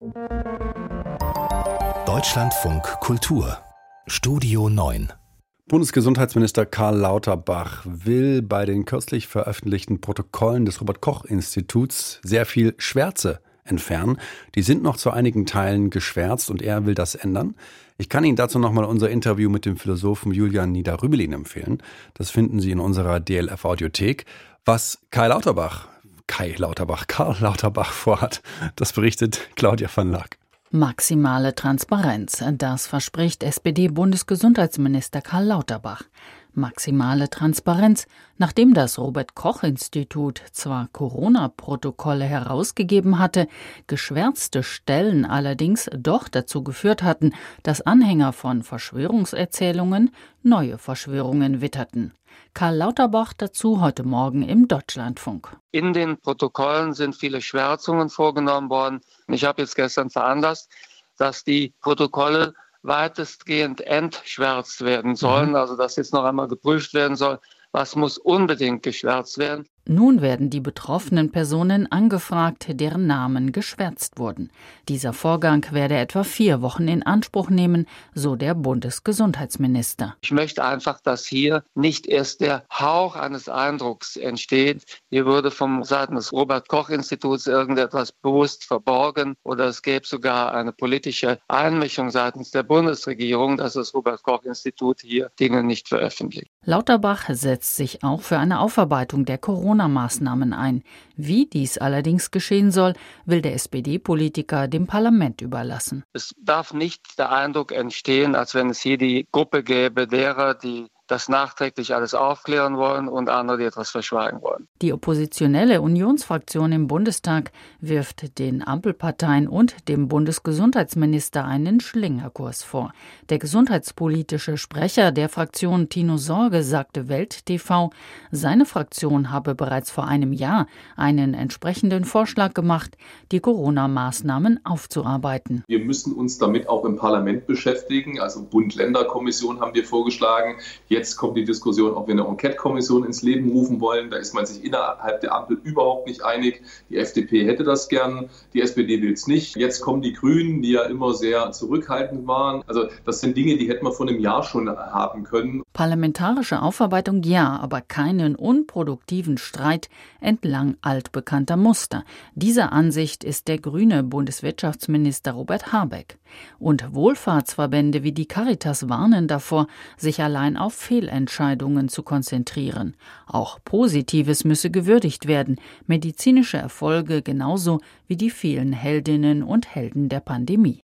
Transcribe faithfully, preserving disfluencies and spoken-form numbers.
Deutschlandfunk Kultur Studio neun. Bundesgesundheitsminister Karl Lauterbach will bei den kürzlich veröffentlichten Protokollen des Robert-Koch-Instituts sehr viel Schwärze entfernen. Die sind noch zu einigen Teilen geschwärzt und er will das ändern. Ich kann Ihnen dazu nochmal unser Interview mit dem Philosophen Julian Nieder-Rümelin empfehlen. Das finden Sie in unserer D L F-Audiothek. Was Kai Lauterbach, Kai Lauterbach, Karl Lauterbach vorhat, das berichtet Claudia van Laak. Maximale Transparenz, das verspricht S P D-Bundesgesundheitsminister Karl Lauterbach. Maximale Transparenz, nachdem das Robert-Koch-Institut zwar Corona-Protokolle herausgegeben hatte, geschwärzte Stellen allerdings doch dazu geführt hatten, dass Anhänger von Verschwörungserzählungen neue Verschwörungen witterten. Karl Lauterbach dazu heute Morgen im Deutschlandfunk. In den Protokollen sind viele Schwärzungen vorgenommen worden. Ich habe jetzt gestern veranlasst, dass die Protokolle weitestgehend entschwärzt werden sollen, mhm. also dass jetzt noch einmal geprüft werden soll, was muss unbedingt geschwärzt werden. Nun werden die betroffenen Personen angefragt, deren Namen geschwärzt wurden. Dieser Vorgang werde etwa vier Wochen in Anspruch nehmen, so der Bundesgesundheitsminister. Ich möchte einfach, dass hier nicht erst der Hauch eines Eindrucks entsteht, hier würde vom Seiten des Robert-Koch-Instituts irgendetwas bewusst verborgen oder es gäbe sogar eine politische Einmischung seitens der Bundesregierung, dass das Robert-Koch-Institut hier Dinge nicht veröffentlicht. Lauterbach setzt sich auch für eine Aufarbeitung der Corona-Maßnahmen ein. Wie dies allerdings geschehen soll, will der S P D-Politiker dem Parlament überlassen. Es darf nicht der Eindruck entstehen, als wenn es hier die Gruppe gäbe derer, die das nachträglich alles aufklären wollen und andere, die etwas verschweigen wollen. Die oppositionelle Unionsfraktion im Bundestag wirft den Ampelparteien und dem Bundesgesundheitsminister einen Schlingerkurs vor. Der gesundheitspolitische Sprecher der Fraktion Tino Sorge sagte Welt T V, seine Fraktion habe bereits vor einem Jahr einen entsprechenden Vorschlag gemacht, die Corona-Maßnahmen aufzuarbeiten. Wir müssen uns damit auch im Parlament beschäftigen. Also Bund-Länder-Kommission haben wir vorgeschlagen. Jetzt kommt die Diskussion, ob wir eine Enquete-Kommission ins Leben rufen wollen. Da ist man sich innerhalb der Ampel überhaupt nicht einig. Die F D P hätte das gern, die S P D will es nicht. Jetzt kommen die Grünen, die ja immer sehr zurückhaltend waren. Also das sind Dinge, die hätten wir vor einem Jahr schon haben können. Parlamentarische Aufarbeitung ja, aber keinen unproduktiven Streit entlang altbekannter Muster. Dieser Ansicht ist der grüne Bundeswirtschaftsminister Robert Habeck. Und Wohlfahrtsverbände wie die Caritas warnen davor, sich allein auf Fehlentscheidungen zu konzentrieren. Auch Positives müsse gewürdigt werden, medizinische Erfolge genauso wie die vielen Heldinnen und Helden der Pandemie.